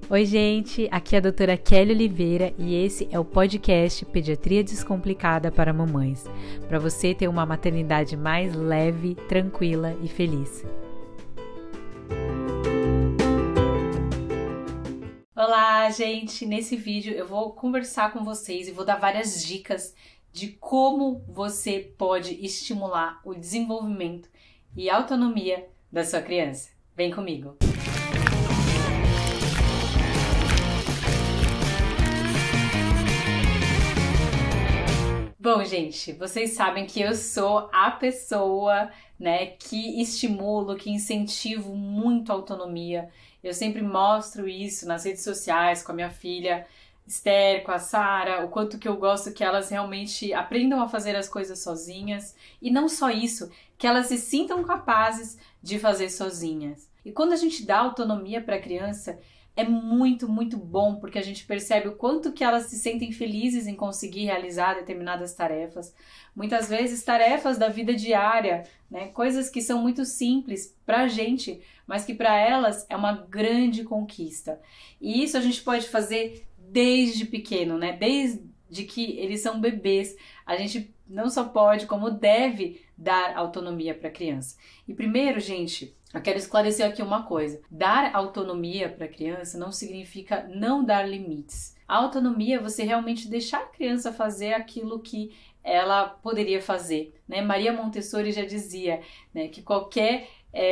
Oi gente, aqui é a doutora Kelly Oliveira e esse é o podcast Pediatria Descomplicada para Mamães, para você ter uma maternidade mais leve, tranquila e feliz. Olá gente, nesse vídeo eu vou conversar com vocês e vou dar várias dicas de como você pode estimular o desenvolvimento e autonomia da sua criança. Vem comigo! Bom, gente, vocês sabem que eu sou a pessoa, que estimulo, que incentivo muito a autonomia. Eu sempre mostro isso nas redes sociais com a minha filha Esther, com a Sara, o quanto que eu gosto que elas realmente aprendam a fazer as coisas sozinhas. E não só isso, que elas se sintam capazes de fazer sozinhas. E quando a gente dá autonomia para a criança, é muito, muito bom, porque a gente percebe o quanto que elas se sentem felizes em conseguir realizar determinadas tarefas. Muitas vezes tarefas da vida diária, coisas que são muito simples para a gente, mas que para elas é uma grande conquista. E isso a gente pode fazer desde pequeno, desde que eles são bebês. A gente não só pode, como deve dar autonomia para a criança. E primeiro, gente, eu quero esclarecer aqui uma coisa. Dar autonomia para a criança não significa não dar limites. A autonomia é você realmente deixar a criança fazer aquilo que ela poderia fazer. Maria Montessori já dizia que qualquer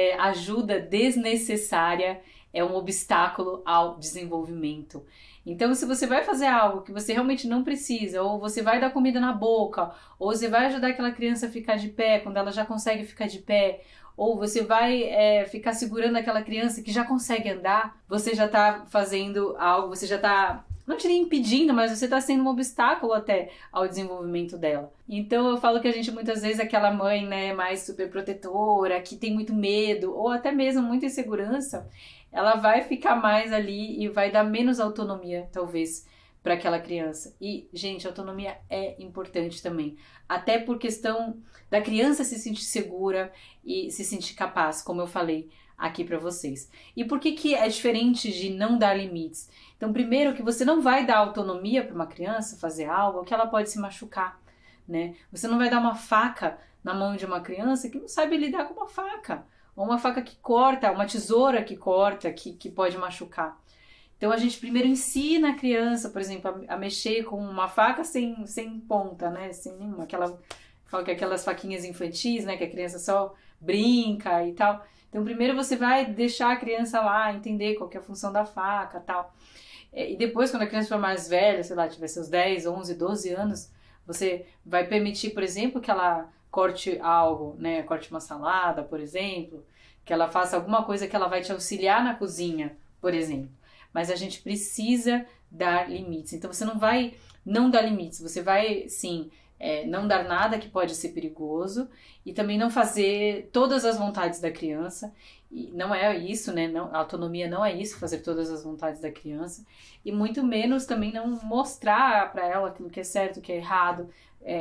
ajuda desnecessária é um obstáculo ao desenvolvimento. Então, se você vai fazer algo que você realmente não precisa, ou você vai dar comida na boca, ou você vai ajudar aquela criança a ficar de pé quando ela já consegue ficar de pé, ou você vai ficar segurando aquela criança que já consegue andar, você já está fazendo algo, você já está, não diria impedindo, mas você está sendo um obstáculo até ao desenvolvimento dela. Então eu falo que a gente muitas vezes é aquela mãe mais super protetora, que tem muito medo, ou até mesmo muita insegurança, ela vai ficar mais ali e vai dar menos autonomia, talvez, para aquela criança. E, gente, autonomia é importante também. Até por questão da criança se sentir segura e se sentir capaz, como eu falei aqui para vocês. E por que é diferente de não dar limites? Então, primeiro, que você não vai dar autonomia para uma criança fazer algo que ela pode se machucar, Você não vai dar uma faca na mão de uma criança que não sabe lidar com uma faca. Ou uma faca que corta, uma tesoura que corta, que pode machucar. Então a gente primeiro ensina a criança, por exemplo, a mexer com uma faca sem ponta, sem nenhuma. Falo que aquelas faquinhas infantis, que a criança só brinca e tal. Então primeiro você vai deixar a criança lá entender qual que é a função da faca e tal. E depois, quando a criança for mais velha, sei lá, tiver seus 10, 11, 12 anos, você vai permitir, por exemplo, que ela corte algo, corte uma salada, por exemplo, que ela faça alguma coisa que ela vai te auxiliar na cozinha, por exemplo. Mas a gente precisa dar limites. Então você não vai não dar limites, você vai, sim, não dar nada que pode ser perigoso e também não fazer todas as vontades da criança. E não é isso, a autonomia não é isso, fazer todas as vontades da criança. E muito menos também não mostrar para ela aquilo que é certo, o que é errado,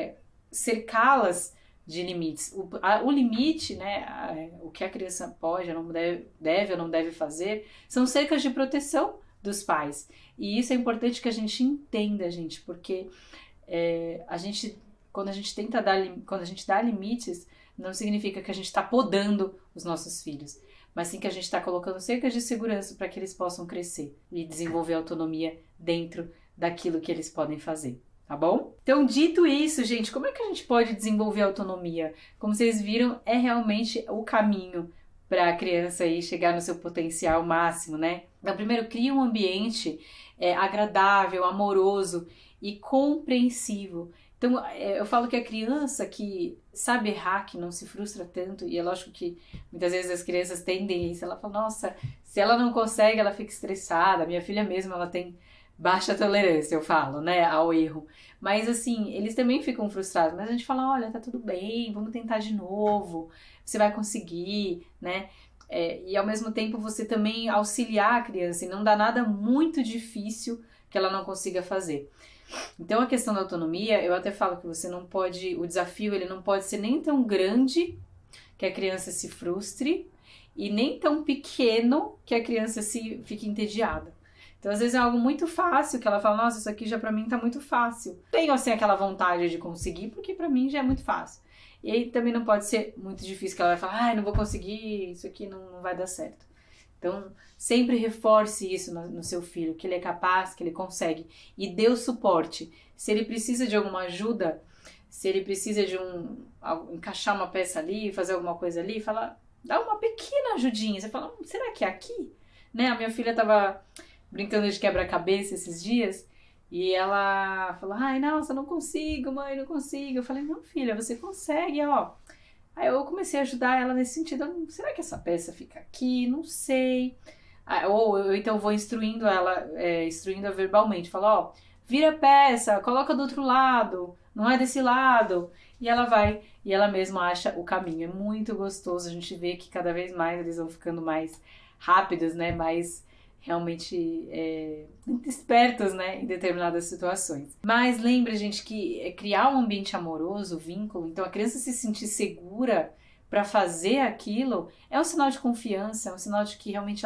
cercá-las de limites. O limite, o que a criança pode, ou não deve ou não deve fazer, são cercas de proteção dos pais. E isso é importante que a gente entenda, gente, porque quando a gente dá limites, não significa que a gente está podando os nossos filhos, mas sim que a gente está colocando cercas de segurança para que eles possam crescer e desenvolver autonomia dentro daquilo que eles podem fazer. Tá bom? Então, dito isso, gente, como é que a gente pode desenvolver autonomia? Como vocês viram, é realmente o caminho para a criança aí chegar no seu potencial máximo, Então, primeiro, cria um ambiente agradável, amoroso e compreensivo. Então, eu falo que a criança que sabe errar, que não se frustra tanto, e é lógico que muitas vezes as crianças tendem isso, ela fala, nossa, se ela não consegue, ela fica estressada. Minha filha mesmo, ela tem baixa tolerância, eu falo, ao erro. Mas assim, eles também ficam frustrados. Mas a gente fala, olha, tá tudo bem, vamos tentar de novo, você vai conseguir, e ao mesmo tempo você também auxiliar a criança e não dar nada muito difícil que ela não consiga fazer. Então a questão da autonomia, eu até falo que você não pode, o desafio ele não pode ser nem tão grande que a criança se frustre e nem tão pequeno que a criança fique entediada. Então, às vezes é algo muito fácil, que ela fala, nossa, isso aqui já pra mim tá muito fácil. Tenho, assim, aquela vontade de conseguir, porque pra mim já é muito fácil. E aí também não pode ser muito difícil, que ela vai falar, não vou conseguir, isso aqui não vai dar certo. Então, sempre reforce isso no seu filho, que ele é capaz, que ele consegue. E dê o suporte. Se ele precisa de alguma ajuda, se ele precisa de encaixar uma peça ali, fazer alguma coisa ali, dá uma pequena ajudinha. Você fala, será que é aqui? Né? A minha filha tava brincando de quebra-cabeça esses dias e ela falou, ai, nossa, não consigo, mãe, não consigo. Eu falei, não, filha, você consegue, ó. Aí eu comecei a ajudar ela nesse sentido, será que essa peça fica aqui? Não sei. Ou eu então vou instruindo ela, instruindo-a verbalmente, falo, ó, vira a peça, coloca do outro lado, não é desse lado. E ela vai, e ela mesma acha o caminho. É muito gostoso, a gente vê que cada vez mais eles vão ficando mais rápidos, né, mais realmente espertos, né, em determinadas situações. Mas lembra, gente, que criar um ambiente amoroso, vínculo, então a criança se sentir segura para fazer aquilo é um sinal de confiança, é um sinal de que realmente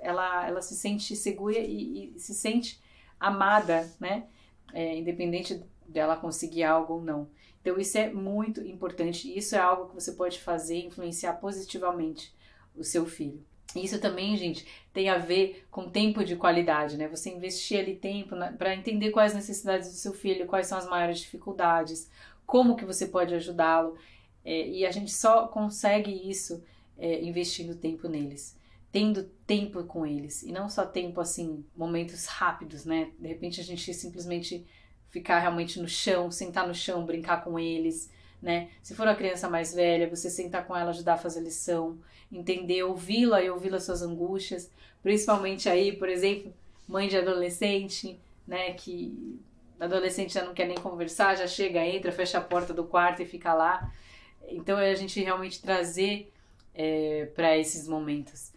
ela se sente segura e se sente amada, né, independente dela conseguir algo ou não. Então isso é muito importante, isso é algo que você pode fazer, influenciar positivamente o seu filho. Isso também, gente, tem a ver com tempo de qualidade, né? Você investir ali tempo para entender quais as necessidades do seu filho, quais são as maiores dificuldades, como que você pode ajudá-lo. E a gente só consegue isso investindo tempo neles, tendo tempo com eles. E não só tempo, assim, momentos rápidos, né? De repente a gente simplesmente ficar realmente no chão, sentar no chão, brincar com eles, né? Se for uma criança mais velha, você sentar com ela, ajudar a fazer lição, entender, ouvi-la e ouvi-la suas angústias, principalmente aí, por exemplo, mãe de adolescente, né, que adolescente já não quer nem conversar, já chega, entra, fecha a porta do quarto e fica lá. Então é a gente realmente trazer para esses momentos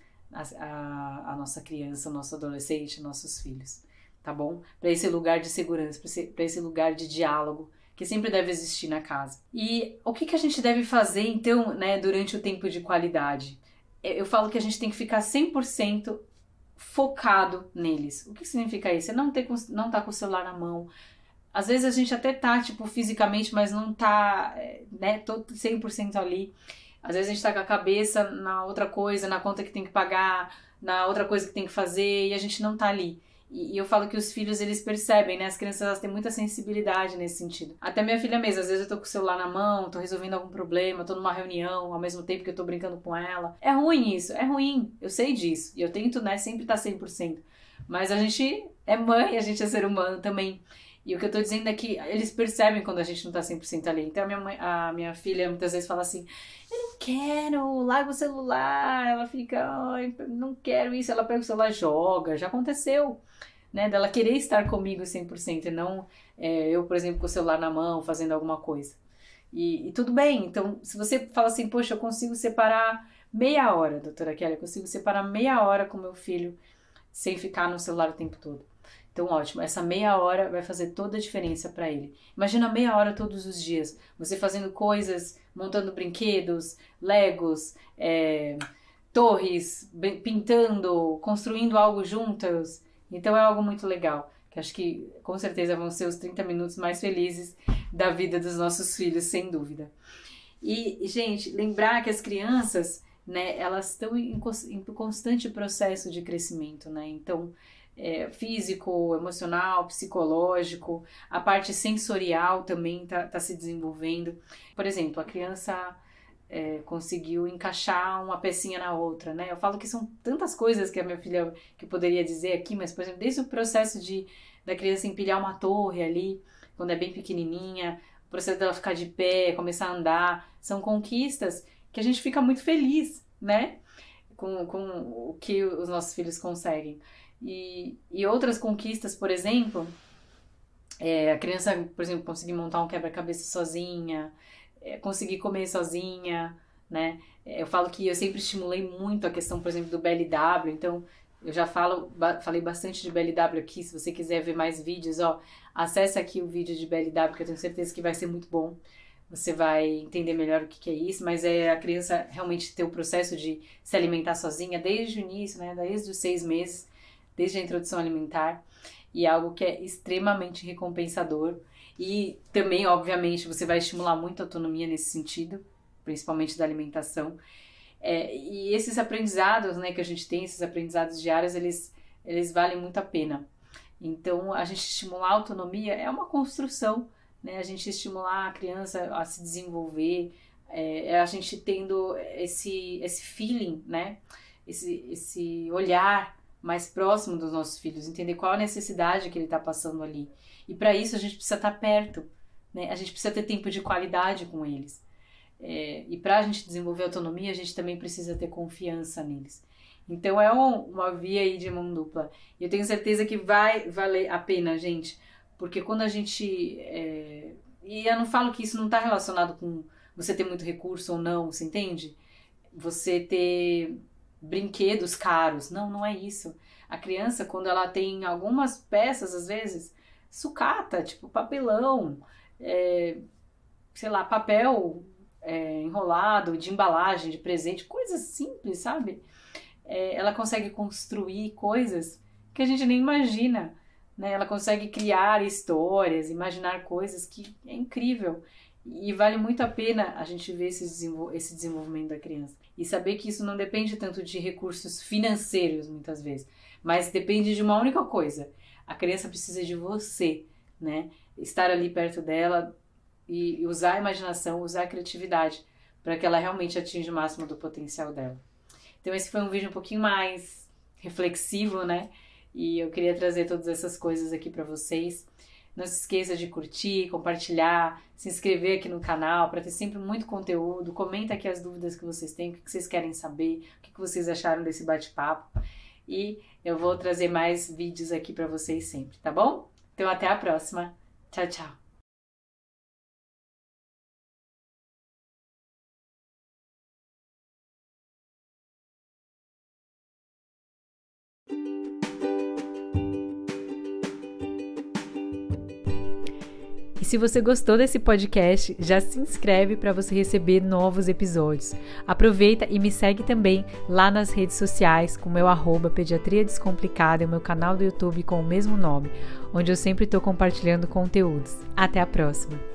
a nossa criança, o nosso adolescente, nossos filhos, tá bom? Para esse lugar de segurança, para esse lugar de diálogo, que sempre deve existir na casa. E o que a gente deve fazer, então, né, durante o tempo de qualidade? Eu falo que a gente tem que ficar 100% focado neles. O que significa isso? É não tá com o celular na mão. Às vezes a gente até tá, tipo, fisicamente, mas não tá, né, todo 100% ali. Às vezes a gente tá com a cabeça na outra coisa, na conta que tem que pagar, na outra coisa que tem que fazer, e a gente não tá ali. E eu falo que os filhos, eles percebem, né? As crianças, elas têm muita sensibilidade nesse sentido. Até minha filha mesmo, às vezes eu tô com o celular na mão, tô resolvendo algum problema, tô numa reunião, ao mesmo tempo que eu tô brincando com ela. É ruim isso, é ruim. Eu sei disso. E eu tento, né, sempre estar 100%. Mas a gente é mãe, a gente é ser humano também. E o que eu tô dizendo é que eles percebem quando a gente não tá 100% ali. Então a minha filha muitas vezes fala assim, eu não quero, larga o celular. Ela fica, ai, não quero isso. Ela pega o celular e joga. Já aconteceu, né, dela querer estar comigo 100% e não eu, por exemplo, com o celular na mão, fazendo alguma coisa. E tudo bem, então, se você fala assim, poxa, eu consigo separar meia hora, doutora Kelly, eu consigo separar meia hora com meu filho sem ficar no celular o tempo todo. Então, ótimo, essa meia hora vai fazer toda a diferença para ele. Imagina meia hora todos os dias, você fazendo coisas, montando brinquedos, legos, torres, pintando, construindo algo juntos. Então é algo muito legal, que acho que com certeza vão ser os 30 minutos mais felizes da vida dos nossos filhos, sem dúvida. E, gente, lembrar que as crianças, né, elas estão em constante processo de crescimento, né? Então, físico, emocional, psicológico, a parte sensorial também tá se desenvolvendo. Por exemplo, a criança conseguiu encaixar uma pecinha na outra, né? Eu falo que são tantas coisas que a minha filha que poderia dizer aqui, mas, por exemplo, desde o processo da criança empilhar uma torre ali, quando é bem pequenininha, o processo dela ficar de pé, começar a andar, são conquistas que a gente fica muito feliz, né? Com o que os nossos filhos conseguem. E outras conquistas, por exemplo, a criança, por exemplo, conseguir montar um quebra-cabeça sozinha, conseguir comer sozinha, né? Eu falo que eu sempre estimulei muito a questão, por exemplo, do BLW, então eu já falei bastante de BLW aqui, se você quiser ver mais vídeos, acesse aqui o vídeo de BLW, que eu tenho certeza que vai ser muito bom, você vai entender melhor o que é isso, mas é a criança realmente ter o processo de se alimentar sozinha desde o início, né? Desde os 6 meses, desde a introdução alimentar, e é algo que é extremamente recompensador. E também, obviamente, você vai estimular muito a autonomia nesse sentido, principalmente da alimentação. E esses aprendizados, né, que a gente tem, esses aprendizados diários, eles valem muito a pena. Então, a gente estimular a autonomia é uma construção, né? A gente estimular a criança a se desenvolver, a gente tendo esse feeling, né? Esse olhar mais próximo dos nossos filhos, entender qual a necessidade que ele está passando ali. E para isso a gente precisa estar perto, né? A gente precisa ter tempo de qualidade com eles. E para a gente desenvolver autonomia, a gente também precisa ter confiança neles. Então é uma via aí de mão dupla. E eu tenho certeza que vai valer a pena, gente, porque quando a gente... E eu não falo que isso não está relacionado com você ter muito recurso ou não, você entende? Você ter brinquedos caros. Não é isso. A criança, quando ela tem algumas peças, às vezes, sucata, tipo papelão, sei lá, papel enrolado, de embalagem, de presente, coisas simples, sabe? Ela consegue construir coisas que a gente nem imagina, né? Ela consegue criar histórias, imaginar coisas que é incrível. E vale muito a pena a gente ver esse desenvolvimento da criança. E saber que isso não depende tanto de recursos financeiros, muitas vezes, mas depende de uma única coisa. A criança precisa de você, né? Estar ali perto dela e usar a imaginação, usar a criatividade para que ela realmente atinja o máximo do potencial dela. Então esse foi um vídeo um pouquinho mais reflexivo, né? E eu queria trazer todas essas coisas aqui para vocês. Não se esqueça de curtir, compartilhar, se inscrever aqui no canal para ter sempre muito conteúdo. Comenta aqui as dúvidas que vocês têm, o que vocês querem saber, o que vocês acharam desse bate-papo. E eu vou trazer mais vídeos aqui para vocês sempre, tá bom? Então até a próxima. Tchau, tchau. E se você gostou desse podcast, já se inscreve para você receber novos episódios. Aproveita e me segue também lá nas redes sociais com o meu @pediatria descomplicada e o meu canal do YouTube com o mesmo nome, onde eu sempre estou compartilhando conteúdos. Até a próxima!